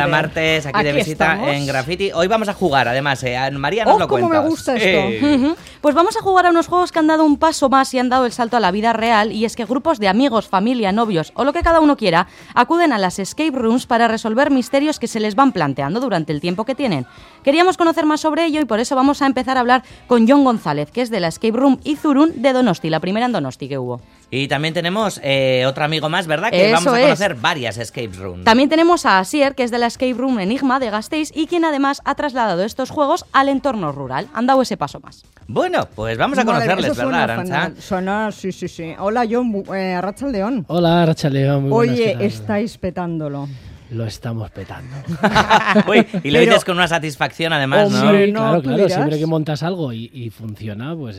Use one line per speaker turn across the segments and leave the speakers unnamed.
cada martes aquí de visita
estamos.
en Graffiti. Hoy vamos a jugar, además, María nos lo cuenta.
¡Cómo me gusta esto!
Pues vamos a jugar a unos juegos que han dado un paso más y han dado el salto a la vida real, y es que grupos de amigos, familia, novios o lo que cada uno quiera acuden a las escape rooms para resolver misterios que se les van planteando durante el tiempo que tienen. Queríamos conocer más sobre ello y por eso vamos a empezar a hablar con Jon González, que es de la escape room Izurun de Donosti, la primera en Donosti que hubo.
Y también tenemos otro amigo más, ¿verdad? Que
Eso
vamos a
es.
conocer varias escape rooms.
También tenemos a Asier, que es de la escape room Enigma de Gasteiz y quien además ha trasladado estos juegos al entorno rural. Han dado ese paso más.
Bueno, pues vamos a conocerles,
Eso
¿verdad,
suena
Arantxa?
fenomenal. Suena, sí. Hola, Jon, Arratsaldeon.
Hola, Arratsaldeon, muy buenas.
Oye,
¿qué tal?
estáis petándolo.
Lo estamos petando.
Uy, y lo
Pero-
dices con una satisfacción, además, ¿no?
Hombre,
Sí,
no,
claro,
tú
claro.
dirás.
Siempre que montas algo y funciona, pues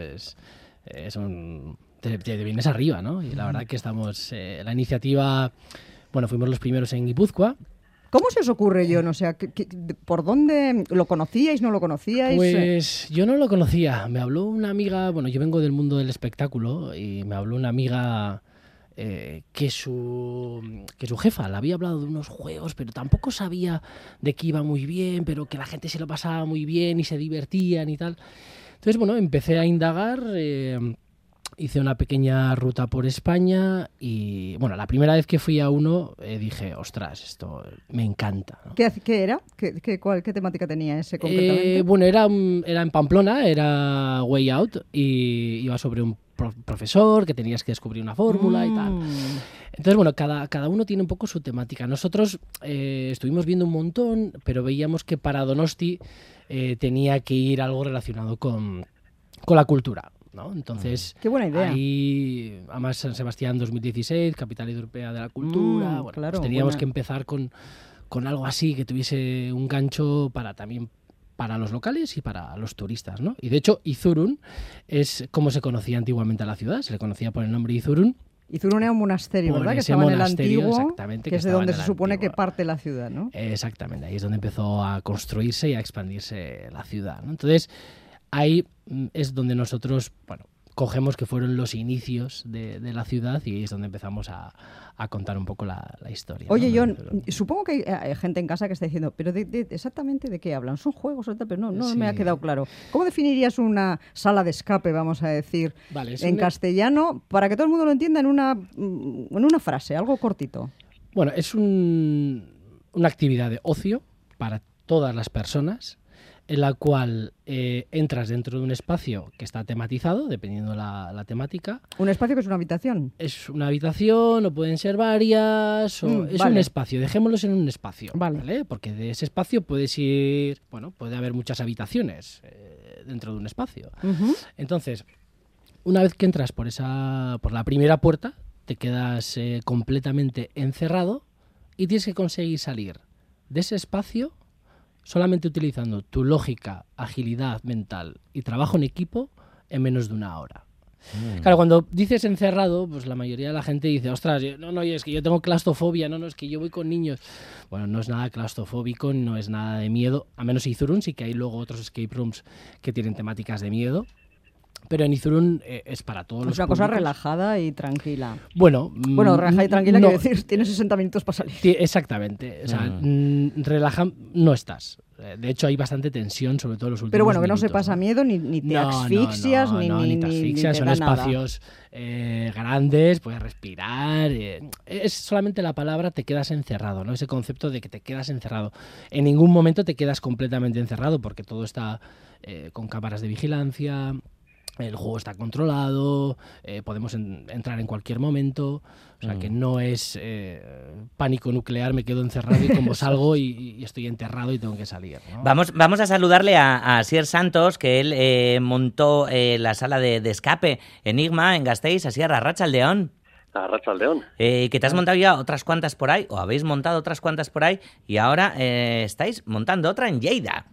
te vienes arriba, ¿no? Y la verdad que estamos... la iniciativa... Bueno, fuimos los primeros en Guipúzcoa.
¿Cómo se os ocurre, Jon? O sea, ¿por dónde lo conocíais, no lo conocíais?
Pues yo no lo conocía. Me habló una amiga... Bueno, yo vengo del mundo del espectáculo y me habló una amiga... que su jefa le había hablado de unos juegos, pero tampoco sabía de que iba muy bien, pero que la gente se lo pasaba muy bien y se divertían y tal. Entonces, bueno, empecé a indagar, hice una pequeña ruta por España y, bueno, la primera vez que fui a uno dije, ostras, esto me encanta, ¿no?
¿Qué era? ¿Qué temática tenía ese concretamente?
Bueno, era en Pamplona, era Way Out y iba sobre un profesor que tenías que descubrir una fórmula y tal. Entonces, bueno, cada uno tiene un poco su temática. Nosotros estuvimos viendo un montón, pero veíamos que para Donosti tenía que ir algo relacionado con la cultura, ¿no? Entonces,
Qué buena idea.
ahí, además, San Sebastián 2016, Capital Europea de la Cultura. Bueno,
claro,
pues teníamos
buena.
que empezar con algo así que tuviese un gancho también para los locales y para los turistas, ¿no? Y de hecho, Izurun es como se conocía antiguamente a la ciudad, se le conocía por el nombre Izurun.
Izurun era un monasterio,
Por
¿verdad? Que
ese
estaba en el
monasterio,
antiguo,
exactamente,
que es de
estaba
donde
en
se
el
supone que
antiguo.
parte la ciudad, ¿no?
Exactamente, ahí es donde empezó a construirse y a expandirse la ciudad, ¿no? Entonces, ahí es donde nosotros, bueno, cogemos que fueron los inicios de la ciudad y ahí es donde empezamos a contar un poco la historia.
Oye,
¿no?
Jon, supongo que hay gente en casa que está diciendo, pero exactamente de qué hablan. Son juegos, pero no
Sí.
me ha quedado claro. ¿Cómo definirías una sala de escape, vamos a decir,
Vale, es
en castellano, para que todo el mundo lo entienda en una frase, algo cortito?
Bueno, es una actividad de ocio para todas las personas en la cual entras dentro de un espacio que está tematizado, dependiendo la temática.
Un espacio que es una habitación.
Es una habitación o pueden ser varias, o es
vale.
un espacio, dejémoslos en un espacio,
Vale.
Porque de ese espacio puedes ir, bueno, puede haber muchas habitaciones dentro de un espacio.
Ujú.
Entonces, una vez que entras por la primera puerta, te quedas completamente encerrado y tienes que conseguir salir de ese espacio solamente utilizando tu lógica, agilidad mental y trabajo en equipo en menos de una hora. Claro, cuando dices encerrado, pues la mayoría de la gente dice, ostras, es que yo tengo claustrofobia, es que yo voy con niños. Bueno, no es nada claustrofóbico, no es nada de miedo, a menos Izurun, sí que hay luego otros escape rooms que tienen temáticas de miedo. Pero en Izurun es para todos los
Es una cosa
públicos.
relajada y tranquila.
Bueno,
Relajada y tranquila,
no,
quiero decir, tienes 60 minutos para salir.
Exactamente. O sea, no estás. De hecho, hay bastante tensión, sobre todo en los últimos
Pero bueno, que no se
minutos,
pasa miedo, ni te
No,
asfixias,
no,
ni
te asfixias,
te
son
da nada.
espacios grandes, puedes respirar. Es solamente la palabra te quedas encerrado, ¿no? Ese concepto de que te quedas encerrado. En ningún momento te quedas completamente encerrado porque todo está con cámaras de vigilancia. El juego está controlado, podemos entrar en cualquier momento, o sea que no es pánico nuclear, me quedo encerrado y como salgo y estoy enterrado y tengo que salir, ¿no?
Vamos a saludarle a Asier Santos, que él montó la sala de escape Enigma en Gasteiz. Asier, Arratsaldeon.
Arratsaldeon.
Que te has montado ya otras cuantas por ahí, o habéis montado otras cuantas por ahí, y ahora estáis montando otra en Lleida.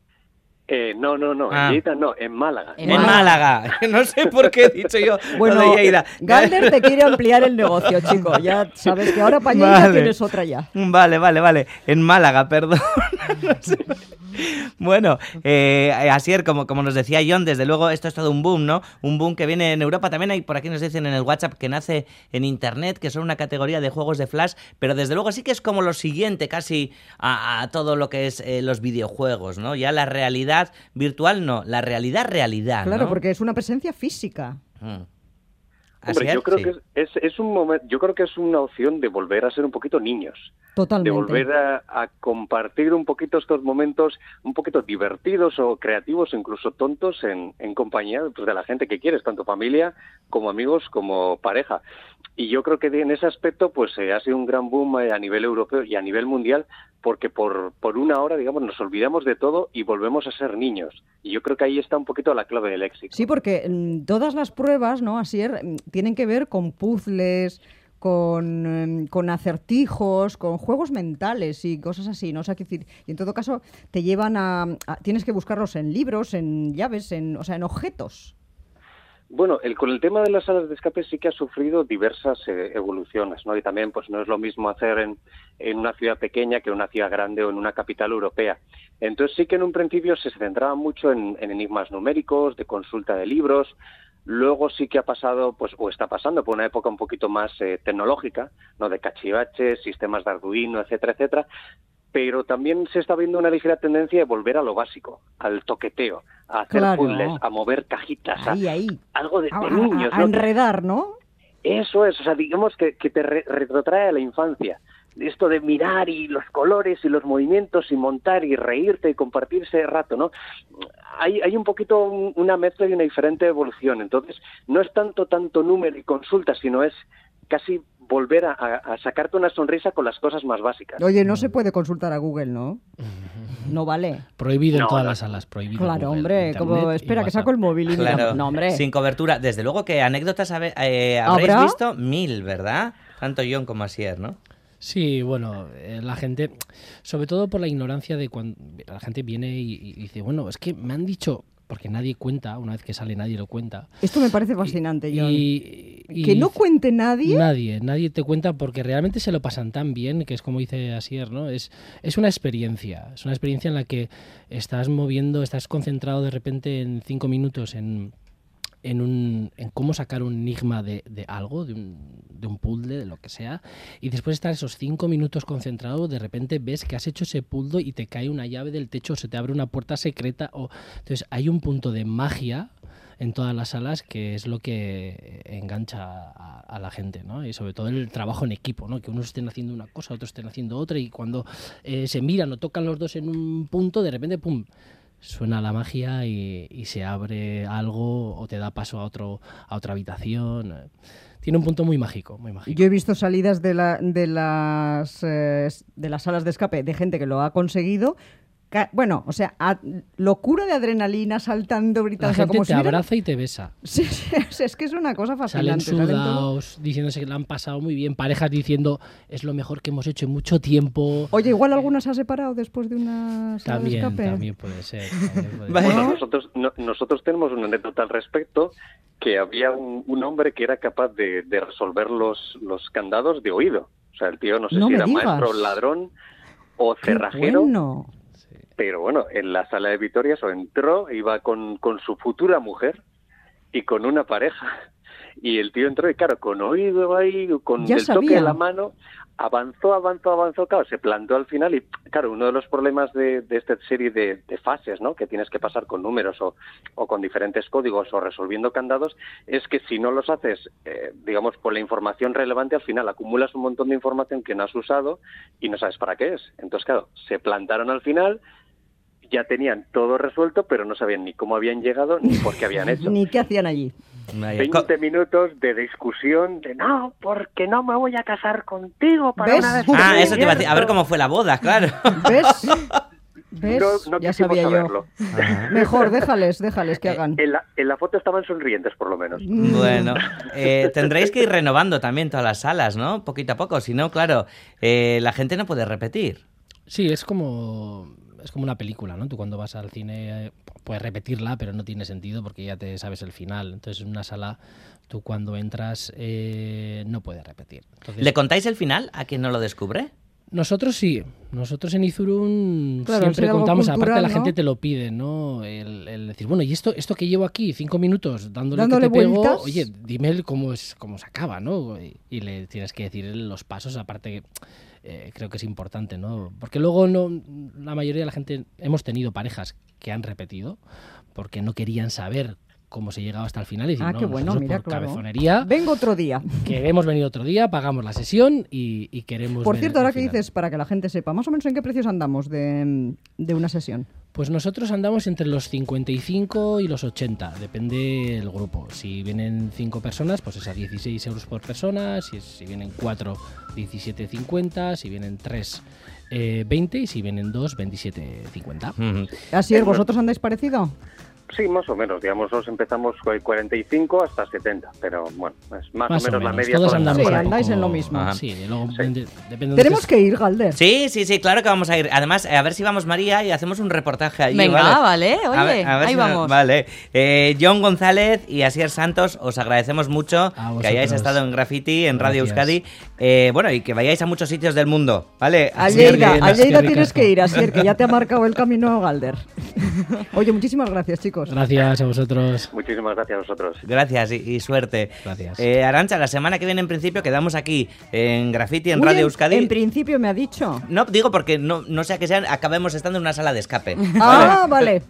No, en Lleida no, en Málaga.
En Málaga. No sé por qué he dicho yo
Bueno,
lo de Lleida.
Galder te quiere ampliar el negocio, chico. Ya sabes que ahora para Lleida
Vale.
tienes otra ya.
Vale. En Málaga, perdón. No sé. Bueno, Asier, como nos decía Jon, desde luego esto es todo un boom, ¿no? Un boom que viene en Europa. También hay, por aquí nos dicen en el WhatsApp, que nace en Internet, que son una categoría de juegos de Flash, pero desde luego sí que es como lo siguiente casi a todo lo que es los videojuegos, ¿no? Ya la realidad virtual no, la realidad,
Claro,
¿no?
porque es una presencia física.
Hombre,
Asier,
yo creo
sí.
que es un momento, yo creo que es una opción de volver a ser un poquito niños.
Totalmente.
De volver a compartir un poquito estos momentos un poquito divertidos o creativos o incluso tontos en compañía pues, de la gente que quieres, tanto familia como amigos como pareja. Y yo creo que en ese aspecto pues ha sido un gran boom a nivel europeo y a nivel mundial, porque por una hora, digamos, nos olvidamos de todo y volvemos a ser niños. Y yo creo que ahí está un poquito la clave del éxito.
Sí, porque todas las pruebas, ¿no, Asier, tienen que ver con puzzles, con acertijos, con juegos mentales y cosas así, ¿no? O sea, y en todo caso te llevan tienes que buscarlos en libros, en llaves, en objetos.
Bueno, con el tema de las salas de escape sí que ha sufrido diversas evoluciones, ¿no? Y también pues no es lo mismo hacer en una ciudad pequeña que en una ciudad grande o en una capital europea. Entonces sí que en un principio se centraba mucho en enigmas numéricos, de consulta de libros. Luego sí que ha pasado, pues, o está pasando por una época un poquito más tecnológica, ¿no? De cachivaches, sistemas de Arduino, etcétera, etcétera. Pero también se está viendo una ligera tendencia de volver a lo básico, al toqueteo, a hacer puzzles, a mover cajitas, algo de niños.
A enredar, ¿no?
Eso es, o sea, digamos que te retrotrae a la infancia. Esto de mirar y los colores y los movimientos y montar y reírte y compartir ese rato, ¿no? Hay un poquito una mezcla y una diferente evolución. Entonces, no es tanto número y consulta, sino es casi volver a sacarte una sonrisa con las cosas más básicas.
Oye, no se puede consultar a Google, ¿no? No vale.
Prohibido en todas las salas, prohibido.
Claro,
Google,
hombre,
Internet
como
y
espera que
WhatsApp.
saco el móvil y mira,
Claro,
no, hombre.
sin cobertura. Desde luego que anécdotas habréis
¿Habrá?
visto 1000, ¿verdad? Tanto Jon como Asier, ¿no?
Sí, bueno, la gente, sobre todo por la ignorancia de cuando la gente viene y dice, bueno, es que me han dicho, porque nadie cuenta, una vez que sale nadie lo cuenta.
Esto me parece fascinante, Jon.
Y
¿Que no cuente nadie?
Nadie te cuenta porque realmente se lo pasan tan bien, que es como dice Asier, ¿no? Es una experiencia en la que estás moviendo, estás concentrado de repente en 5 minutos en cómo sacar un enigma de algo, de un puzzle, de lo que sea, y después de estar esos 5 minutos concentrado, de repente ves que has hecho ese puzzle y te cae una llave del techo, o se te abre una puerta secreta, entonces hay un punto de magia en todas las salas que es lo que engancha a la gente, ¿no? Y sobre todo el trabajo en equipo, ¿no? Que unos estén haciendo una cosa, otros estén haciendo otra, y cuando se miran o tocan los dos en un punto, de repente, ¡pum!, suena la magia y se abre algo o te da paso a otra habitación. Tiene un punto muy mágico, muy mágico.
Yo he visto salidas de las salas de escape de gente que lo ha conseguido. Bueno, o sea, locura de adrenalina, saltando, gritando.
La gente
como
te abraza y te besa.
Sí, es que es una cosa
Salen
fascinante.
sudados, diciéndose que la han pasado muy bien. Parejas diciendo, es lo mejor que hemos hecho en mucho tiempo.
Oye, igual alguna se ha separado después de una sala de escape.
También puede ser.
Bueno, nosotros tenemos una anécdota al respecto, que había un hombre que era capaz de resolver los candados de oído. O sea, el tío no sé si era maestro, ladrón o cerrajero.
Bueno.
Pero bueno, en la sala de Vitorias entró, iba con su futura mujer y con una pareja. Y el tío entró y claro, con oído ahí, con el toque de la mano, avanzó, claro, se plantó al final y claro, uno de los problemas de esta serie de fases, ¿no?, que tienes que pasar con números o con diferentes códigos o resolviendo candados, es que si no los haces, digamos, con la información relevante, al final acumulas un montón de información que no has usado y no sabes para qué es. Entonces, claro, se plantaron al final, ya tenían todo resuelto, pero no sabían ni cómo habían llegado ni por qué habían hecho.
Ni qué hacían allí.
20 minutos de discusión de no, porque no me voy a casar contigo para
¿ves?
una vez.
Eso te iba a decir, a ver cómo fue la boda, claro.
¿Ves? ¿Ves?
No
ya sabía
saberlo.
yo. Mejor, déjales que hagan.
En la foto estaban sonrientes, por lo menos.
Bueno, tendréis que ir renovando también todas las salas, ¿no? Poquito a poco, si no, claro, la gente no puede repetir.
Sí, es como una película, ¿no? Tú cuando vas al cine puedes repetirla, pero no tiene sentido porque ya te sabes el final. Entonces, en una sala, tú cuando entras no puedes repetir. Entonces,
¿le contáis el final a quien no lo descubre?
Nosotros sí. Nosotros en Izurun
Claro,
siempre
algo
contamos,
cultural,
aparte la
¿no?
gente te lo pide, ¿no? El decir, bueno, y esto que llevo aquí 5 minutos dándole
Dándole
que te pego,
vueltas.
oye, dime cómo se acaba, ¿no? Y le tienes que decir los pasos, aparte creo que es importante, ¿no? Porque luego la mayoría de la gente, hemos tenido parejas que han repetido porque no querían saber cómo se llegaba hasta el final y decir,
Ah, qué bueno, mira,
por
claro.
cabezonería,
Vengo otro día.
queremos venir otro día, pagamos la sesión y queremos
Por
ver
cierto,
el
ahora que
final.
dices, para que la gente sepa, más o menos en qué precios andamos de una sesión.
Pues nosotros andamos entre los 55 y los 80, depende del grupo. Si vienen 5 personas, pues es a 16 euros por persona, si vienen 4, 17,50, si vienen 3, 20 y si vienen 2, 27,50.
Así es, ¿vosotros andáis parecido?
Sí, más o menos, digamos, nosotros empezamos con 45 hasta 70, pero bueno, es más o menos la media.
Todos
por
andamos
Sí,
por ahí.
andáis en lo mismo.
Ajá.
Sí, luego
Sí.
depende de
Tenemos que ir, Galder.
Sí, claro que vamos a ir. Además, a ver si vamos María y hacemos un reportaje allí.
Venga, vale, oye,
A ver
ahí
si
vamos.
Vale. John González y Asier Santos, os agradecemos mucho
A
que hayáis
vosotros.
estado en Graffiti, en Radio
Gracias.
Euskadi. Bueno, y que vayáis a muchos sitios del mundo, ¿vale?
A
Asier,
Lleida,
que
a
nos-
Lleida
Qué
tienes
ricasco.
que ir, así que ya te ha marcado el camino Galder. Oye, muchísimas gracias, chicos.
Gracias a vosotros.
Muchísimas gracias a vosotros.
Gracias y suerte.
Gracias.
Arantxa, la semana que viene en principio quedamos aquí en Graffiti, en
Uy,
Radio Euskadi.
En principio me ha dicho.
No, digo porque no sea que acabemos estando en una sala de escape.
Ah, vale.